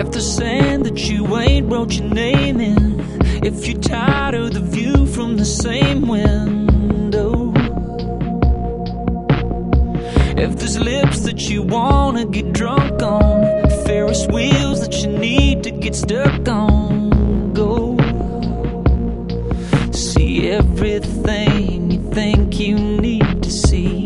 If the sand that you ain't wrote your name in, if you're tired of the view from the same window, if there's lips that you wanna get drunk on, Ferris wheels that you need to get stuck on, go see everything you think you need to see.